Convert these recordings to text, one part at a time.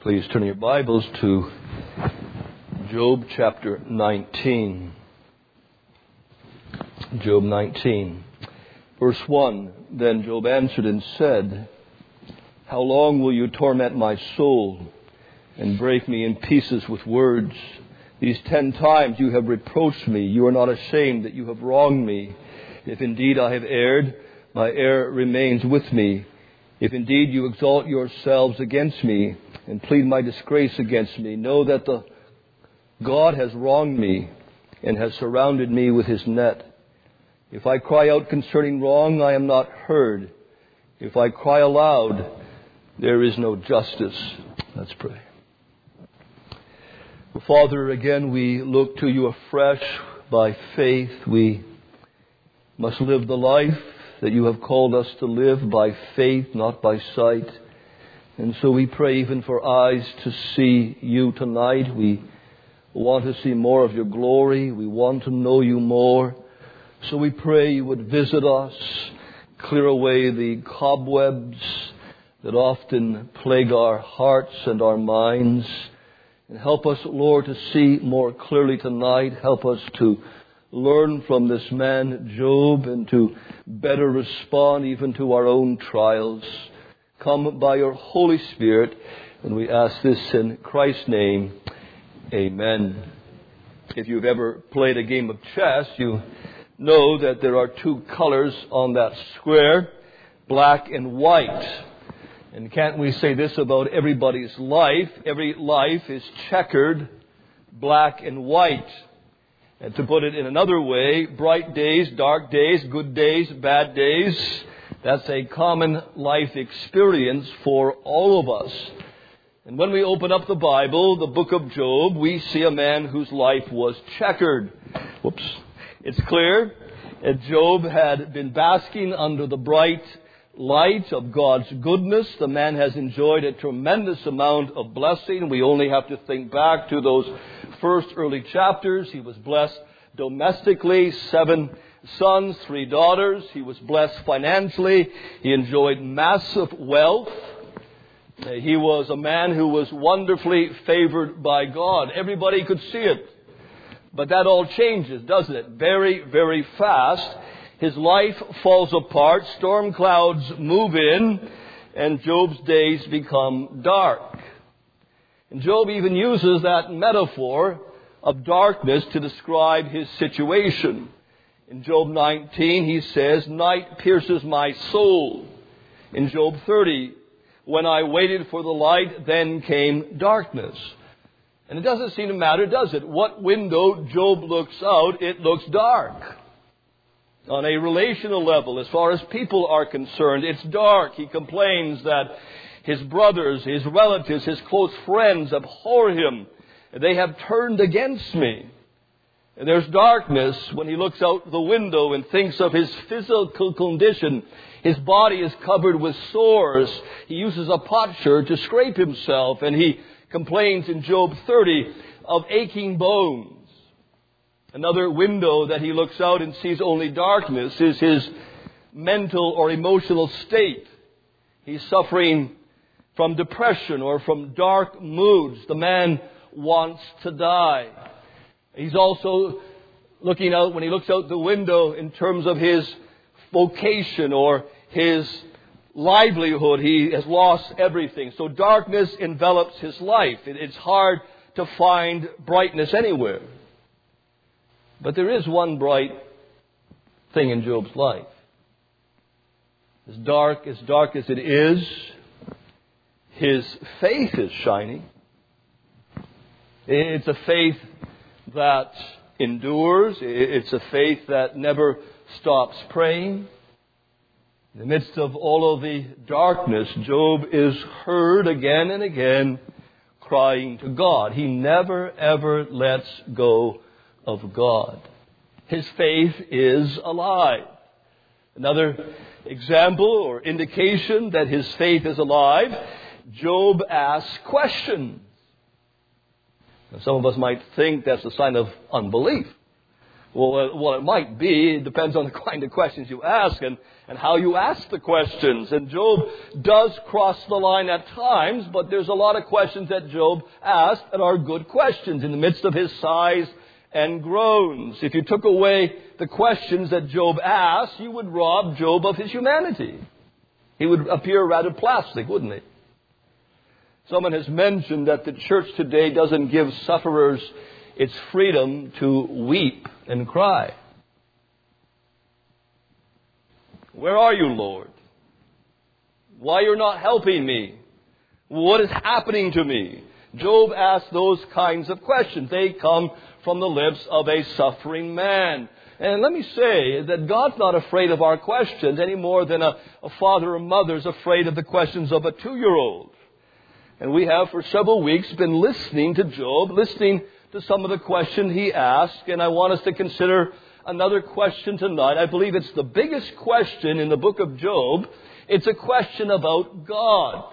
Please turn your Bibles to Job chapter 19. Job 19. Verse 1, Then Job answered and said, How long will you torment my soul and break me in pieces with words? These 10 times you have reproached me. You are not ashamed that you have wronged me. If indeed I have erred, my error remains with me. If indeed you exalt yourselves against me and plead my disgrace against me, know that the God has wronged me and has surrounded me with his net. If I cry out concerning wrong, I am not heard. If I cry aloud, there is no justice. Let's pray. Well, Father, again we look to you afresh by faith. We must live the life that you have called us to live by faith, not by sight. And so we pray even for eyes to see you tonight. We want to see more of your glory. We want to know you more. So we pray you would visit us, clear away the cobwebs that often plague our hearts and our minds. And help us, Lord, to see more clearly tonight. Help us to learn from this man, Job, and to better respond even to our own trials. Come by your Holy Spirit, and we ask this in Christ's name. Amen. If you've ever played a game of chess, you know that there are 2 colors on that square, black and white. And can't we say this about everybody's life? Every life is checkered, black and white. And to put it in another way, bright days, dark days, good days, bad days, that's a common life experience for all of us. And when we open up the Bible, the book of Job, we see a man whose life was checkered. It's clear that Job had been basking under the bright light of God's goodness. The man has enjoyed a tremendous amount of blessing. We only have to think back to those first early chapters. He was blessed domestically, 7 sons, 3 daughters. He was blessed financially. He enjoyed massive wealth. He was a man who was wonderfully favored by God. Everybody could see it. But that all changes, doesn't it? Very, very fast. His life falls apart. Storm clouds move in, and Job's days become dark. And Job even uses that metaphor of darkness to describe his situation. In Job 19, he says, Night pierces my soul. In Job 30, when I waited for the light, then came darkness. And it doesn't seem to matter, does it? What window Job looks out, it looks dark. On a relational level, as far as people are concerned, it's dark. He complains that his brothers, his relatives, his close friends abhor him. They have turned against me. And there's darkness when he looks out the window and thinks of his physical condition. His body is covered with sores. He uses a potsherd to scrape himself. And he complains in Job 30 of aching bones. Another window that he looks out and sees only darkness is his mental or emotional state. He's suffering from depression or from dark moods. The man wants to die. He's also looking out, when he looks out the window, in terms of his vocation or his livelihood. He has lost everything. So darkness envelops his life. It's hard to find brightness anywhere. But there is one bright thing in Job's life. As dark as it is, his faith is shining. It's a faith that endures. It's a faith that never stops praying. In the midst of all of the darkness, Job is heard again and again crying to God. He never, ever lets go of God. His faith is alive. Another example or indication that his faith is alive, Job asks questions. Now, some of us might think that's a sign of unbelief. Well, it might be. It depends on the kind of questions you ask and how you ask the questions. And Job does cross the line at times, but there's a lot of questions that Job asked that are good questions in the midst of his sighs and groans. If you took away the questions that Job asked, you would rob Job of his humanity. He would appear rather plastic, wouldn't he? Someone has mentioned that the church today doesn't give sufferers its freedom to weep and cry. Where are you, Lord? Why you're not helping me? What is happening to me? Job asked those kinds of questions. They come from the lips of a suffering man. And let me say that God's not afraid of our questions any more than a father or mother is afraid of the questions of a 2-year-old. And we have for several weeks been listening to Job, listening to some of the questions he asked. And I want us to consider another question tonight. I believe it's the biggest question in the book of Job. It's a question about God.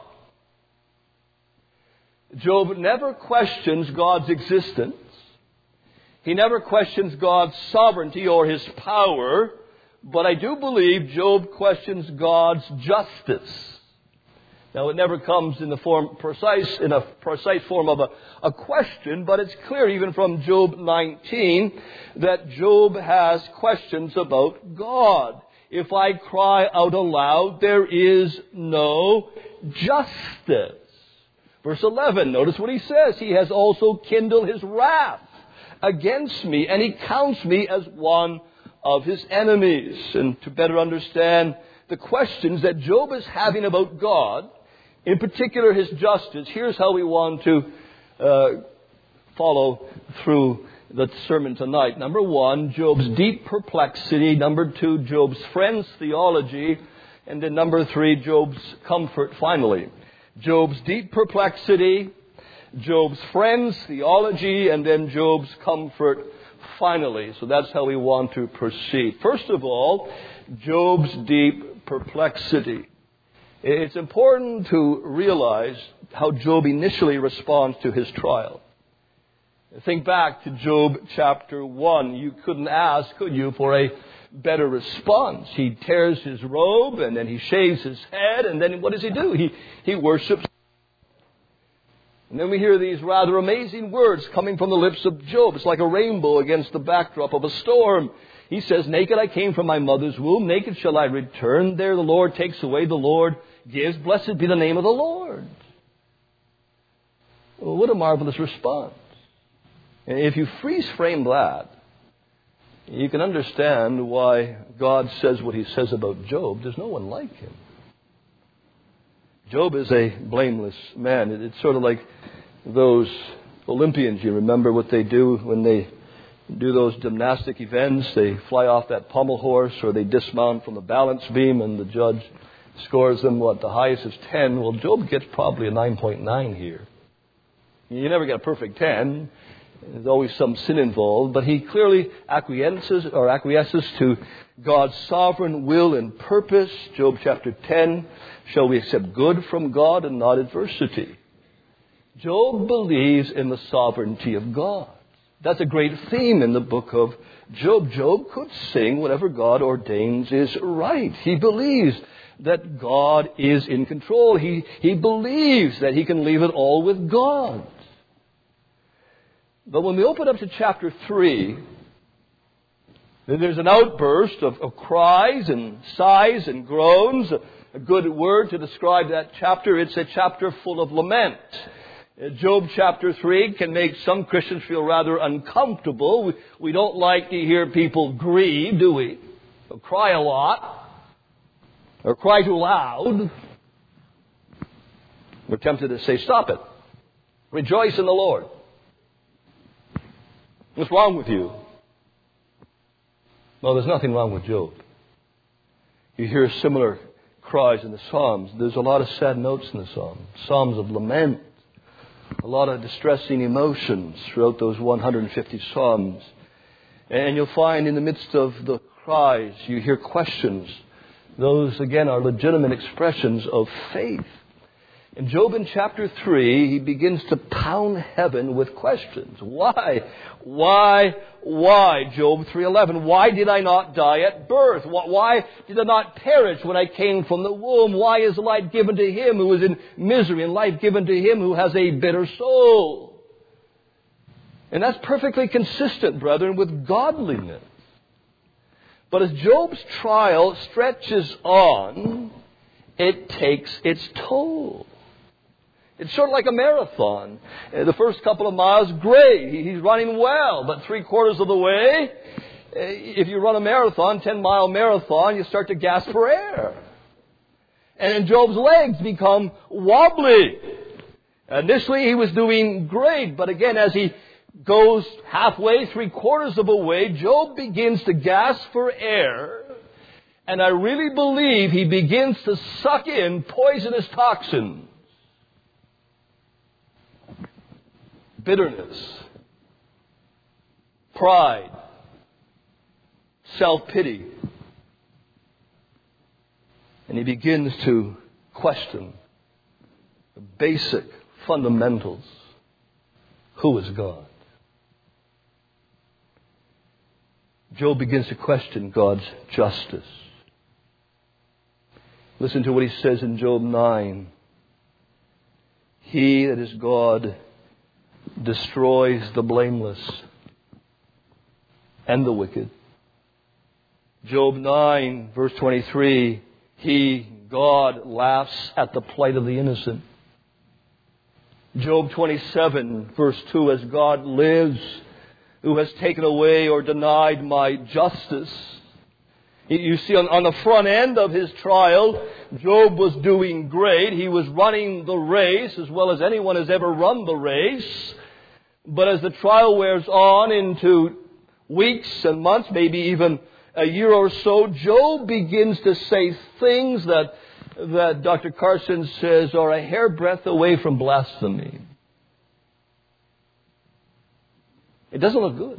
Job never questions God's existence. He never questions God's sovereignty or His power. But I do believe Job questions God's justice. Now, it never comes in a precise form of a question, but it's clear even from Job 19 that Job has questions about God. If I cry out aloud, there is no justice. Verse 11, notice what he says. He has also kindled his wrath against me, and he counts me as one of his enemies. And to better understand the questions that Job is having about God, in particular his justice, here's how we want to follow through the sermon tonight. Number 1, Job's deep perplexity. Number 2, Job's friends' theology. And then number 3, Job's comfort finally. Job's deep perplexity, Job's friends' theology, and then Job's comfort finally. So that's how we want to proceed. First of all, Job's deep perplexity. It's important to realize how Job initially responds to his trial. Think back to Job chapter 1. You couldn't ask, could you, for a better response. He tears his robe, and then he shaves his head, and then what does he do? He worships. And then we hear these rather amazing words coming from the lips of Job. It's like a rainbow against the backdrop of a storm. He says, naked I came from my mother's womb, naked shall I return. There the Lord takes away, the Lord gives. Blessed be the name of the Lord. Well, what a marvelous response. And if you freeze frame that, you can understand why God says what He says about Job. There's no one like him. Job is a blameless man. It's sort of like those Olympians. You remember what they do when they do those gymnastic events? They fly off that pommel horse, or they dismount from the balance beam, and the judge scores them, the highest is 10. Well, Job gets probably a 9.9 here. You never get a perfect 10. There's always some sin involved, but he clearly acquiesces to God's sovereign will and purpose. Job chapter 10, shall we accept good from God and not adversity? Job believes in the sovereignty of God. That's a great theme in the book of Job. Job could sing whatever God ordains is right. He believes that God is in control. He believes that he can leave it all with God. But when we open up to chapter 3, there's an outburst of cries and sighs and groans. A good word to describe that chapter. It's a chapter full of lament. Job chapter 3 can make some Christians feel rather uncomfortable. We don't like to hear people grieve, do we? Or cry a lot. Or cry too loud. We're tempted to say, stop it. Rejoice in the Lord. What's wrong with you? Well, there's nothing wrong with Job. You hear similar cries in the Psalms. There's a lot of sad notes in the Psalms. Psalms of lament. A lot of distressing emotions throughout those 150 Psalms. And you'll find in the midst of the cries, you hear questions. Those, again, are legitimate expressions of faith. In Job in chapter 3, he begins to pound heaven with questions. Why? Job 3:11. Why did I not die at birth? Why did I not perish when I came from the womb? Why is life given to him who is in misery and life given to him who has a bitter soul? And that's perfectly consistent, brethren, with godliness. But as Job's trial stretches on, it takes its toll. It's sort of like a marathon. The first couple of miles, great. He's running well. But 3/4 of the way, if you run a marathon, 10-mile marathon, you start to gasp for air. And then Job's legs become wobbly. Initially, he was doing great. But again, as he goes halfway, 3/4 of a way, Job begins to gasp for air. And I really believe he begins to suck in poisonous toxins. Bitterness, pride, self-pity. And he begins to question the basic fundamentals. Who is God? Job begins to question God's justice. Listen to what he says in Job 9. He, that is God, destroys the blameless and the wicked. Job 9, verse 23, He, God, laughs at the plight of the innocent. Job 27, verse 2, as God lives, who has taken away or denied my justice. You see, on the front end of his trial, Job was doing great. He was running the race as well as anyone has ever run the race. But as the trial wears on into weeks and months, maybe even a year or so, Job begins to say things that Dr. Carson says are a hairbreadth away from blasphemy. It doesn't look good.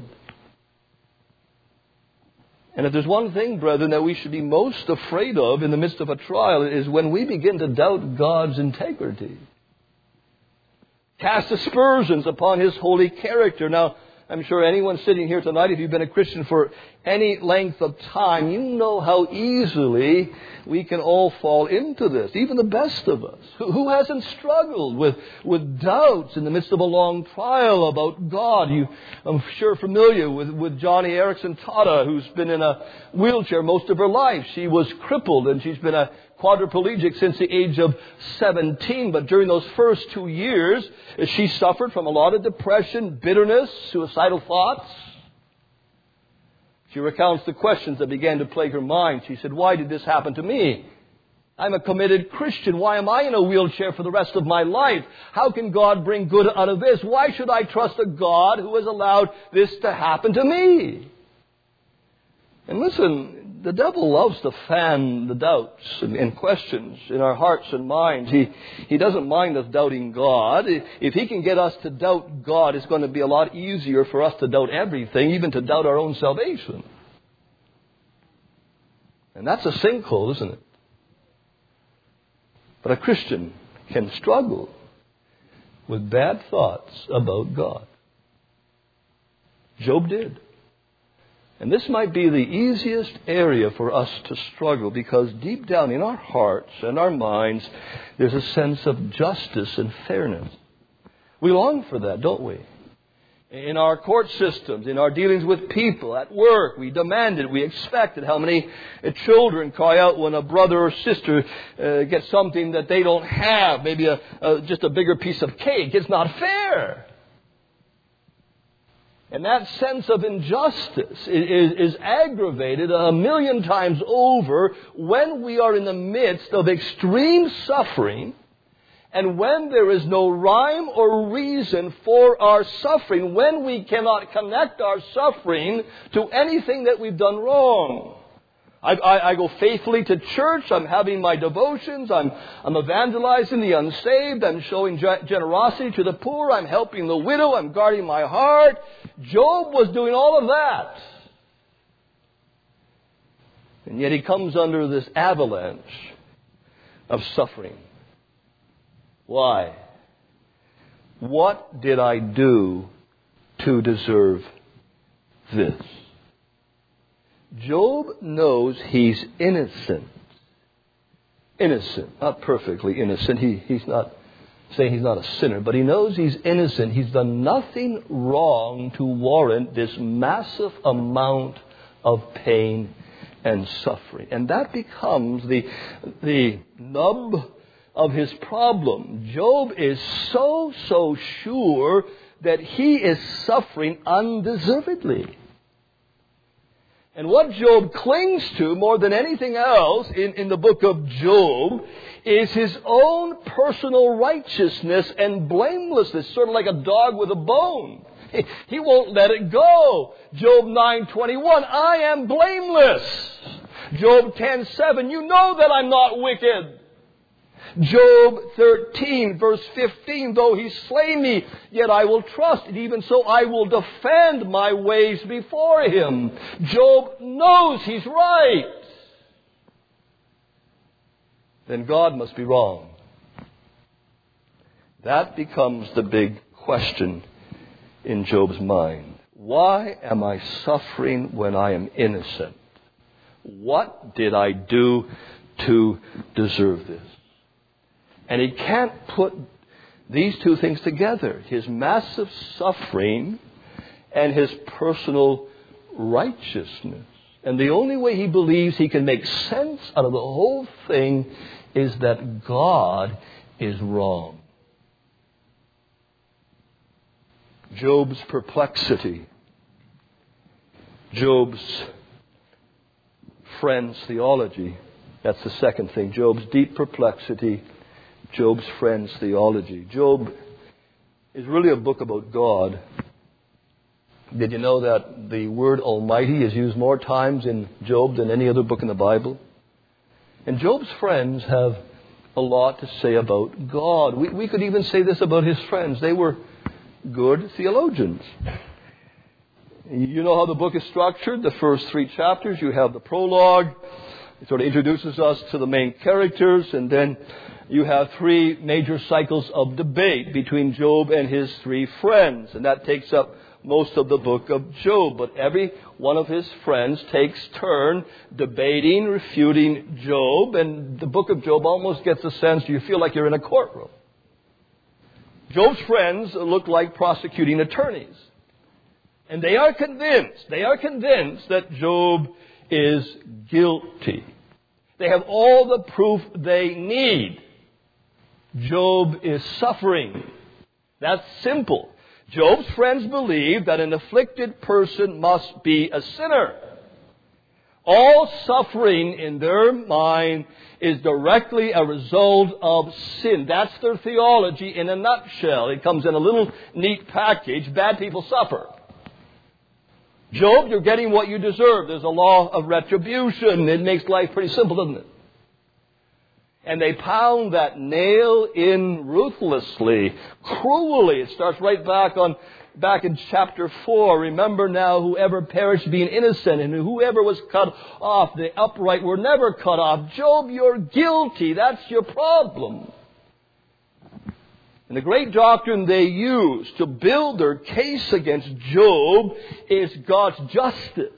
And if there's one thing, brethren, that we should be most afraid of in the midst of a trial, it is when we begin to doubt God's integrity. Cast aspersions upon His holy character. Now, I'm sure anyone sitting here tonight, if you've been a Christian for any length of time, you know how easily we can all fall into this, even the best of us. Who hasn't struggled with doubts in the midst of a long trial about God? I'm sure familiar with Johnny Erickson Tata, who's been in a wheelchair most of her life. She was crippled and she's been a quadriplegic since the age of 17. But during those first 2 years, she suffered from a lot of depression, bitterness, suicidal thoughts. She recounts the questions that began to plague her mind. She said, why did this happen to me? I'm a committed Christian. Why am I in a wheelchair for the rest of my life? How can God bring good out of this? Why should I trust a God who has allowed this to happen to me? And listen, the devil loves to fan the doubts and questions in our hearts and minds. He doesn't mind us doubting God. If he can get us to doubt God, it's going to be a lot easier for us to doubt everything, even to doubt our own salvation. And that's a sinkhole, isn't it? But a Christian can struggle with bad thoughts about God. Job did. And this might be the easiest area for us to struggle, because deep down in our hearts and our minds, there's a sense of justice and fairness. We long for that, don't we? In our court systems, in our dealings with people, at work, we demand it, we expect it. How many children cry out when a brother or sister gets something that they don't have, maybe just a bigger piece of cake? It's not fair. And that sense of injustice is aggravated 1,000,000 times over when we are in the midst of extreme suffering, and when there is no rhyme or reason for our suffering, when we cannot connect our suffering to anything that we've done wrong. I go faithfully to church. I'm having my devotions. I'm evangelizing the unsaved. I'm showing generosity to the poor. I'm helping the widow. I'm guarding my heart. Job was doing all of that. And yet he comes under this avalanche of suffering. Why? What did I do to deserve this? Job knows he's innocent. Innocent, not perfectly innocent. He's not saying he's not a sinner, but he knows he's innocent. He's done nothing wrong to warrant this massive amount of pain and suffering. And that becomes the nub of his problem. Job is so sure that he is suffering undeservedly. And what Job clings to more than anything else in the book of Job is his own personal righteousness and blamelessness, sort of like a dog with a bone. He won't let it go. Job 9:21, I am blameless. Job 10:7, you know that I'm not wicked. Job 13, verse 15, though he slay me, yet I will trust, and even so I will defend my ways before him. Job knows he's right. Then God must be wrong. That becomes the big question in Job's mind. Why am I suffering when I am innocent? What did I do to deserve this? And he can't put these two things together. His massive suffering and his personal righteousness. And the only way he believes he can make sense out of the whole thing is that God is wrong. Job's perplexity. Job's friend's theology. That's the second thing. Job's deep perplexity. Job's friend's theology. Job is really a book about God. Did you know that the word Almighty is used more times in Job than any other book in the Bible? And Job's friends have a lot to say about God. We could even say this about his friends. They were good theologians. You know how the book is structured? The first 3 chapters, you have the prologue. It sort of introduces us to the main characters, and then you have 3 major cycles of debate between Job and his 3 friends. And that takes up most of the book of Job. But every one of his friends takes turn debating, refuting Job. And the book of Job almost gets a sense you feel like you're in a courtroom. Job's friends look like prosecuting attorneys. And they are convinced that Job is guilty. They have all the proof they need. Job is suffering. That's simple. Job's friends believe that an afflicted person must be a sinner. All suffering in their mind is directly a result of sin. That's their theology in a nutshell. It comes in a little neat package. Bad people suffer. Job, you're getting what you deserve. There's a law of retribution. It makes life pretty simple, doesn't it? And they pound that nail in ruthlessly, cruelly. It starts right back in chapter 4. Remember now, whoever perished being innocent, and whoever was cut off, the upright were never cut off. Job, you're guilty. That's your problem. And the great doctrine they use to build their case against Job is God's justice.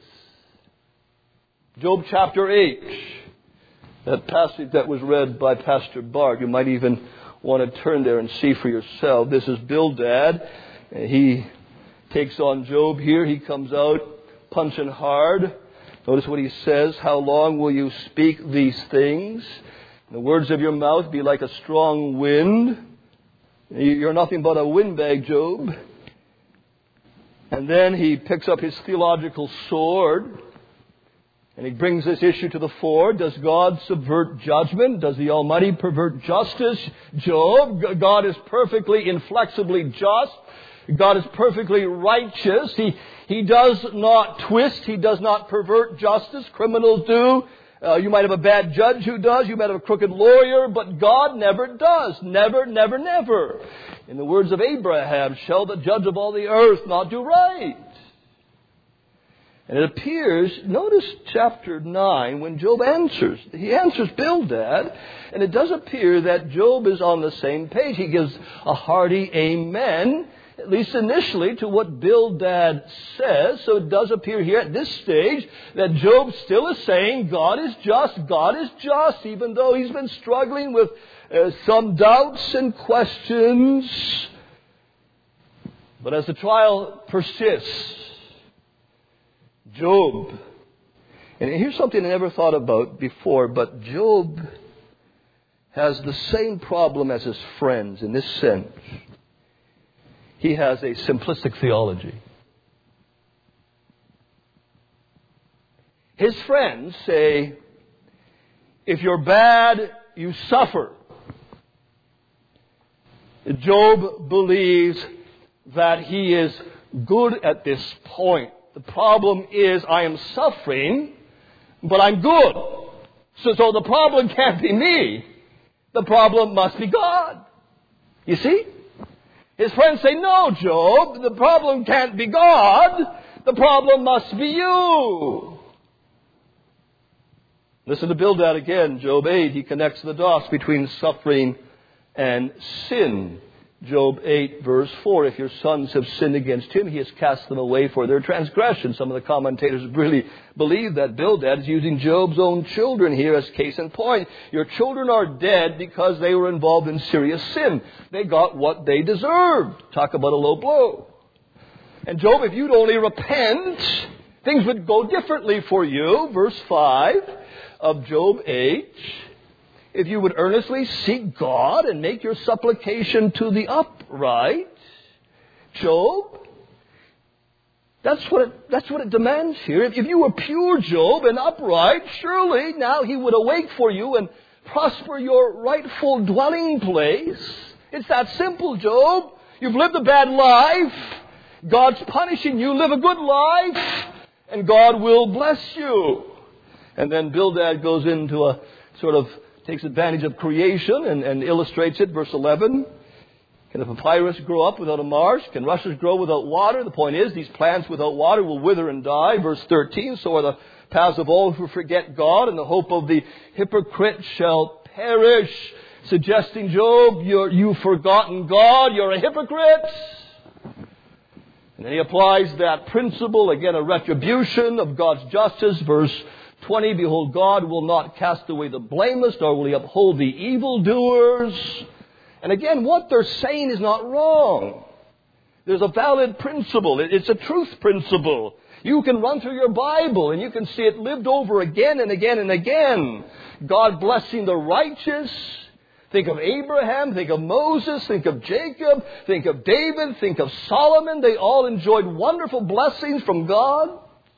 Job chapter 8. That passage that was read by Pastor Bart. You might even want to turn there and see for yourself. This is Bildad. He takes on Job here. He comes out punching hard. Notice what he says. How long will you speak these things? The words of your mouth be like a strong wind. You're nothing but a windbag, Job. And then he picks up his theological sword. And he brings this issue to the fore. Does God subvert judgment? Does the Almighty pervert justice? Job, God is perfectly, inflexibly just. God is perfectly righteous. He does not twist. He does not pervert justice. Criminals do. You might have a bad judge who does. You might have a crooked lawyer. But God never does. Never, never, never. In the words of Abraham, shall the judge of all the earth not do right? And it appears, notice chapter 9, when Job answers. He answers Bildad, and it does appear that Job is on the same page. He gives a hearty amen, at least initially, to what Bildad says. So it does appear here at this stage that Job still is saying God is just, even though he's been struggling with some doubts and questions. But as the trial persists, Job, and here's something I never thought about before, but Job has the same problem as his friends in this sense. He has a simplistic theology. His friends say, if you're bad, you suffer. Job believes that he is good at this point. The problem is I am suffering, but I'm good. So the problem can't be me. The problem must be God. You see? His friends say, no, Job, the problem can't be God. The problem must be you. Listen to Bildad again, Job 8. He connects the dots between suffering and sin. Job 8, verse 4, if your sons have sinned against him, he has cast them away for their transgression. Some of the commentators really believe that Bildad is using Job's own children here as case in point. Your children are dead because they were involved in serious sin. They got what they deserved. Talk about a low blow. And Job, if you'd only repent, things would go differently for you. Verse 5 of Job 8. If you would earnestly seek God and make your supplication to the upright, Job, that's what it demands here. If you were pure, Job, and upright, surely now he would awake for you and prosper your rightful dwelling place. It's that simple, Job. You've lived a bad life. God's punishing you. Live a good life, and God will bless you. And then Bildad goes into a sort of takes advantage of creation and illustrates it. Verse 11, can a papyrus grow up without a marsh? Can rushes grow without water? The point is, these plants without water will wither and die. Verse 13, so are the paths of all who forget God, and the hope of the hypocrite shall perish. Suggesting, Job, you've forgotten God, you're a hypocrite. And then he applies that principle, again, a retribution of God's justice. Verse 20, behold, God will not cast away the blameless, nor will he uphold the evildoers. And again, what they're saying is not wrong. There's a valid principle. It's a truth principle. You can run through your Bible and you can see it lived over again and again and again. God blessing the righteous. Think of Abraham, think of Moses, think of Jacob, think of David, think of Solomon. They all enjoyed wonderful blessings from God.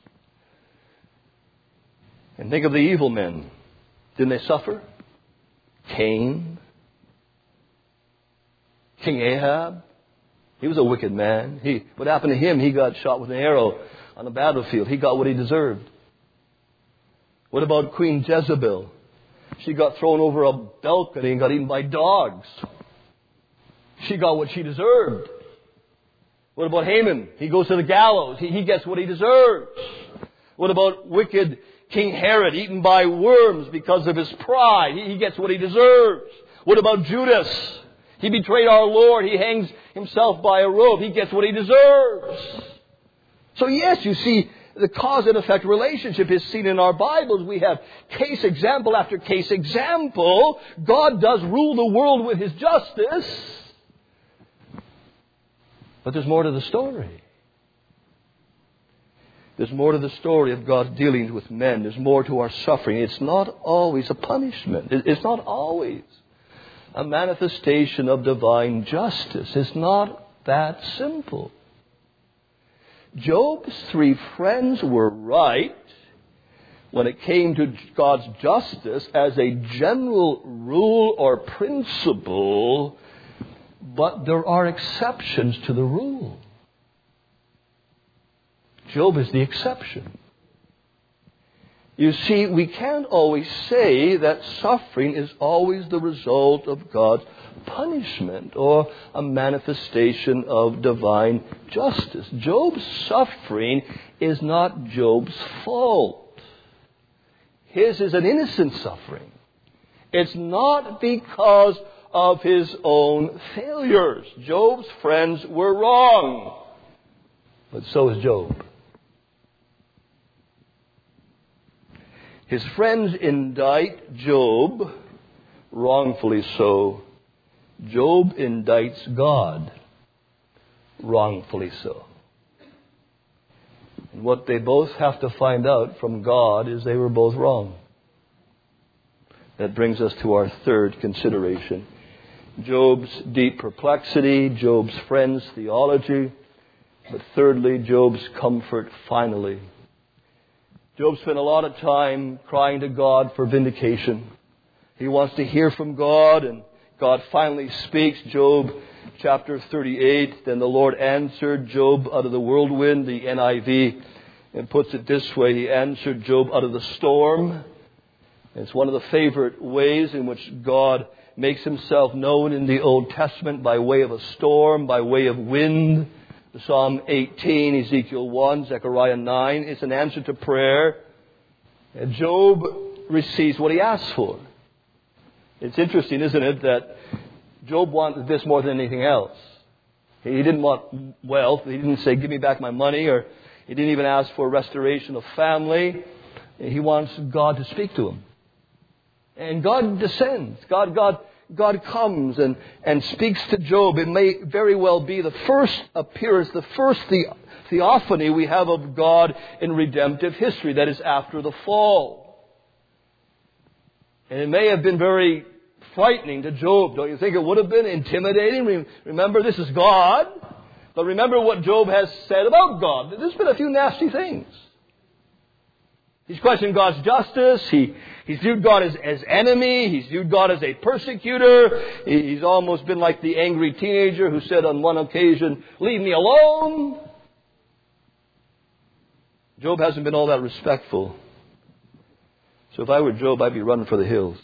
And think of the evil men. Didn't they suffer? Cain. King Ahab. He was a wicked man. What happened to him? He got shot with an arrow on the battlefield. He got what he deserved. What about Queen Jezebel? She got thrown over a balcony and got eaten by dogs. She got what she deserved. What about Haman? He goes to the gallows. He gets what he deserves. What about wicked King Herod, eaten by worms because of his pride? He gets what he deserves. What about Judas? He betrayed our Lord. He hangs himself by a rope. He gets what he deserves. So yes, you see, the cause and effect relationship is seen in our Bibles. We have case example after case example. God does rule the world with his justice. But there's more to the story. There's more to the story of God's dealings with men. There's more to our suffering. It's not always a punishment. It's not always a manifestation of divine justice. It's not that simple. Job's three friends were right when it came to God's justice as a general rule or principle, but there are exceptions to the rule. Job is the exception. You see, we can't always say that suffering is always the result of God's punishment or a manifestation of divine justice. Job's suffering is not Job's fault. His is an innocent suffering. It's not because of his own failures. Job's friends were wrong. But so is Job. His friends indict Job, wrongfully so. Job indicts God, wrongfully so. And what they both have to find out from God is they were both wrong. That brings us to our third consideration. Job's deep perplexity, Job's friends' theology, but thirdly, Job's comfort finally. Job spent a lot of time crying to God for vindication. He wants to hear from God, and God finally speaks. Job chapter 38, then the Lord answered Job out of the whirlwind. The NIV and puts it this way: He answered Job out of the storm. It's one of the favorite ways in which God makes himself known in the Old Testament, by way of a storm, by way of wind. Psalm 18, Ezekiel 1, Zechariah 9. It's an answer to prayer. And Job receives what he asked for. It's interesting, isn't it, that Job wanted this more than anything else. He didn't want wealth. He didn't say, give me back my money, or he didn't even ask for restoration of family. He wants God to speak to him. And God descends. God comes and speaks to Job. It may very well be the first appearance, the first theophany we have of God in redemptive history, that is after the fall. And it may have been very frightening to Job. Don't you think it would have been intimidating? Remember, this is God. But remember what Job has said about God. There's been a few nasty things. He's questioned God's justice. He's viewed God as enemy. He's viewed God as a persecutor. He's almost been like the angry teenager who said on one occasion, leave me alone. Job hasn't been all that respectful. So if I were Job, I'd be running for the hills.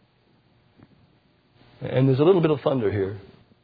And there's a little bit of thunder here.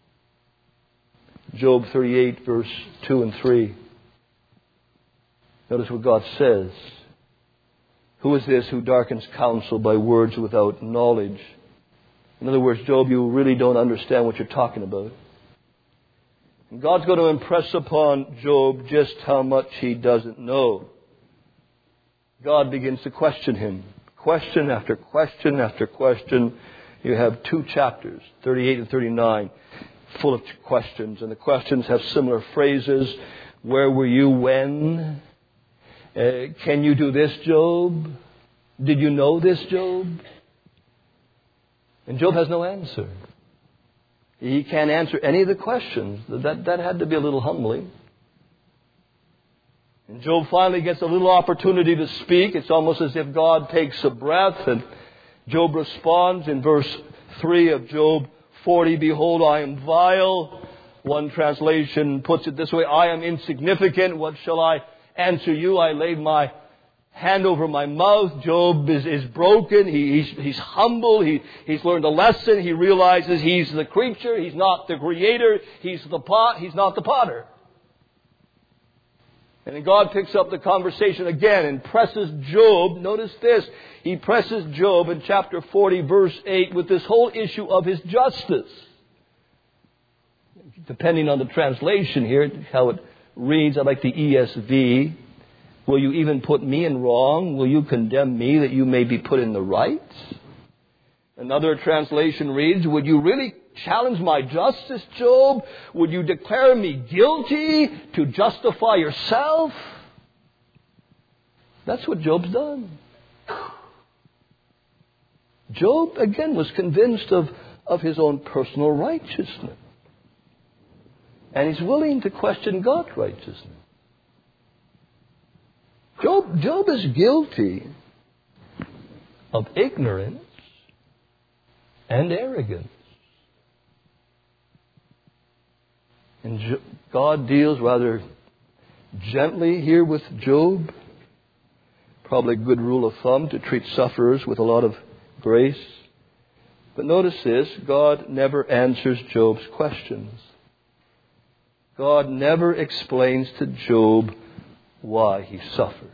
Job 38, verse 2 and 3. Notice what God says. Who is this who darkens counsel by words without knowledge? In other words, Job, you really don't understand what you're talking about. And God's going to impress upon Job just how much he doesn't know. God begins to question him. Question after question after question. You have 2 chapters, 38 and 39, full of questions. And the questions have similar phrases. Where were you when? Can you do this, Job? Did you know this, Job? And Job has no answer. He can't answer any of the questions. That had to be a little humbling. And Job finally gets a little opportunity to speak. It's almost as if God takes a breath, and Job responds in verse 3 of Job 40, behold, I am vile. One translation puts it this way, I am insignificant. What shall I answer you? I laid my hand over my mouth. Job is broken. He's humble. He's learned a lesson. He realizes he's the creature. He's not the creator. He's the pot. He's not the potter. And then God picks up the conversation again and presses Job. Notice this. He presses Job in chapter 40, verse 8, with this whole issue of his justice. Depending on the translation here, how it reads, I like the ESV. Will you even put me in wrong? Will you condemn me that you may be put in the right? Another translation reads, would you really challenge my justice, Job? Would you declare me guilty to justify yourself? That's what Job's done. Job, again, was convinced of his own personal righteousness. And he's willing to question God's righteousness. Job is guilty of ignorance and arrogance. And God deals rather gently here with Job. Probably a good rule of thumb to treat sufferers with a lot of grace. But notice this, God never answers Job's questions. God never explains to Job why he suffered.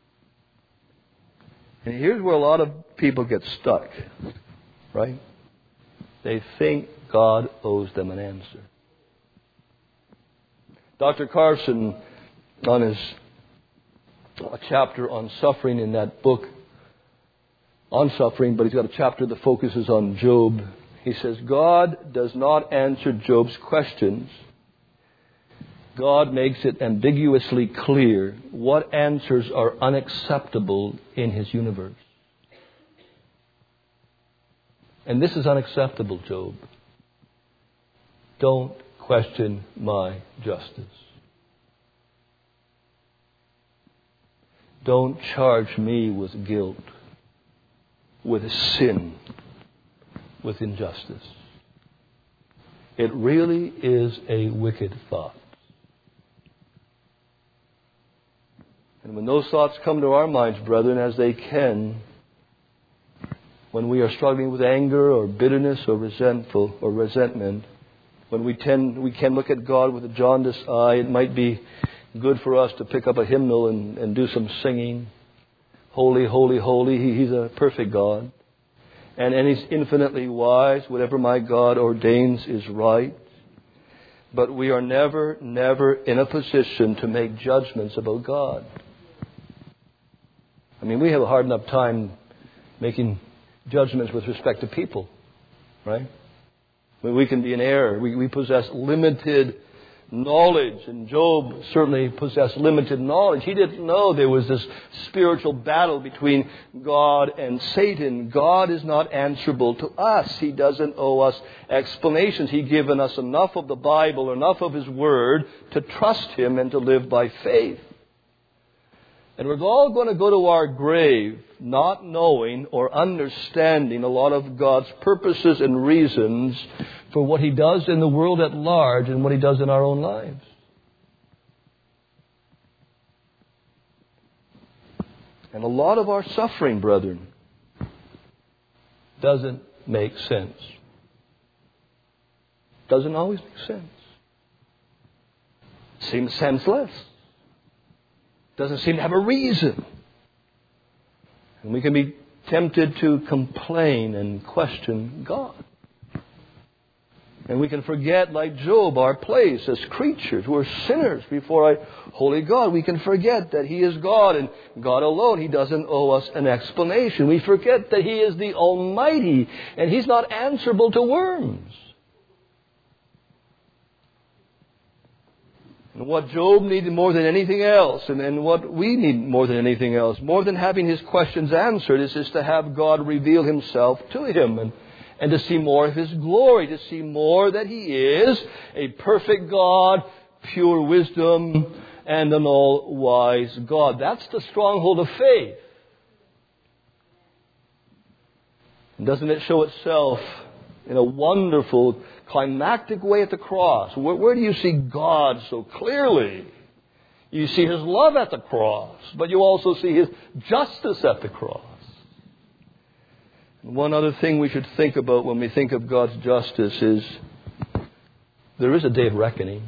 And here's where a lot of people get stuck, right? They think God owes them an answer. Dr. Carson, on his chapter on suffering in that book, on suffering, but he's got a chapter that focuses on Job. He says, God does not answer Job's questions. God makes it ambiguously clear what answers are unacceptable in His universe. And this is unacceptable, Job. Don't question my justice. Don't charge me with guilt, with sin, with injustice. It really is a wicked thought. And when those thoughts come to our minds, brethren, as they can, when we are struggling with anger or bitterness or resentment, when we can look at God with a jaundiced eye, it might be good for us to pick up a hymnal and do some singing. Holy, holy, holy, He's a perfect God. And He's infinitely wise. Whatever my God ordains is right. But we are never, never in a position to make judgments about God. I mean, we have a hard enough time making judgments with respect to people, right? We can be in error. We possess limited knowledge, and Job certainly possessed limited knowledge. He didn't know there was this spiritual battle between God and Satan. God is not answerable to us. He doesn't owe us explanations. He's given us enough of the Bible, enough of His Word to trust Him and to live by faith. And we're all going to go to our grave not knowing or understanding a lot of God's purposes and reasons for what He does in the world at large and what He does in our own lives. And a lot of our suffering, brethren, doesn't make sense. Doesn't always make sense. Seems senseless. Doesn't seem to have a reason. And we can be tempted to complain and question God. And we can forget, like Job, our place as creatures. We're sinners before a holy God. We can forget that He is God and God alone. He doesn't owe us an explanation. We forget that He is the Almighty and He's not answerable to worms. And what Job needed more than anything else, and what we need more than anything else, more than having his questions answered, is just to have God reveal Himself to him and to see more of His glory, to see more that He is a perfect God, pure wisdom, and an all-wise God. That's the stronghold of faith. And doesn't it show itself in a wonderful, climactic way at the cross? Where do you see God so clearly? You see His love at the cross, but you also see His justice at the cross. And one other thing we should think about when we think of God's justice is there is a day of reckoning.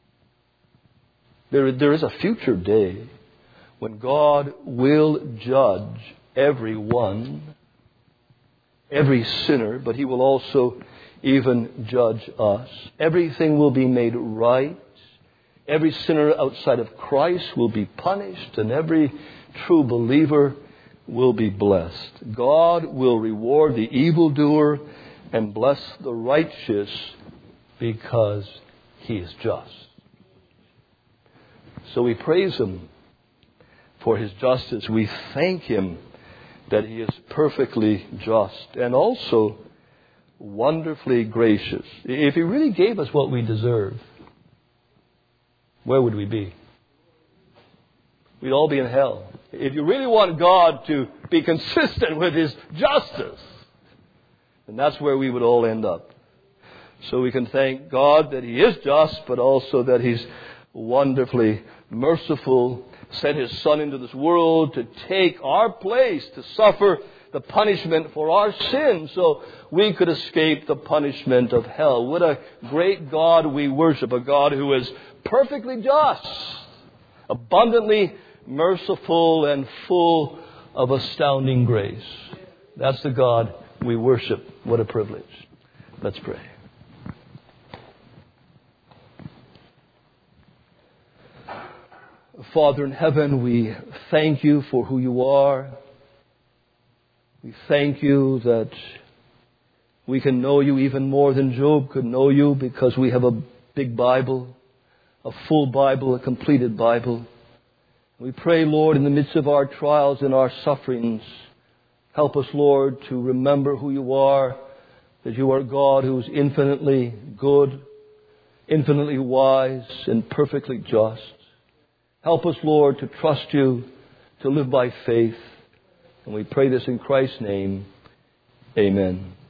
There is a future day when God will judge everyone, every sinner, but He will also even judge us. Everything will be made right. Every sinner outside of Christ will be punished, and every true believer will be blessed. God will reward the evildoer and bless the righteous because He is just. So we praise Him for His justice. We thank Him that He is perfectly just and also wonderfully gracious. If He really gave us what we deserve, where would we be? We'd all be in hell. If you really want God to be consistent with His justice, then that's where we would all end up. So we can thank God that He is just, but also that He's wonderfully merciful sent His Son into this world to take our place, to suffer the punishment for our sins so we could escape the punishment of hell. What a great God we worship, a God who is perfectly just, abundantly merciful, and full of astounding grace. That's the God we worship. What a privilege. Let's pray. Father in heaven, we thank You for who You are. We thank You that we can know You even more than Job could know You because we have a big Bible, a full Bible, a completed Bible. We pray, Lord, in the midst of our trials and our sufferings, help us, Lord, to remember who You are, that You are God who is infinitely good, infinitely wise, and perfectly just. Help us, Lord, to trust You, to live by faith. And we pray this in Christ's name. Amen.